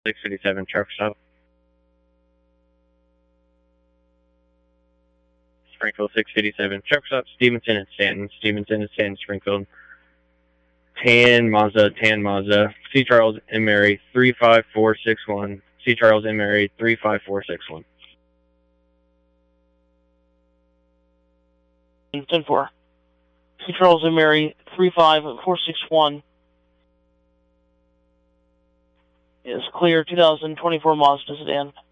657 truck stop. Springfield 657 truck stop. Stevenson and Stanton. Stevenson and Stanton, Springfield. Tan Mazda. C. Charles and Mary 35461. C. Charles and Mary 35461. 10-4. C. Charles and Mary 35461 is clear. 2024 Mazda sedan.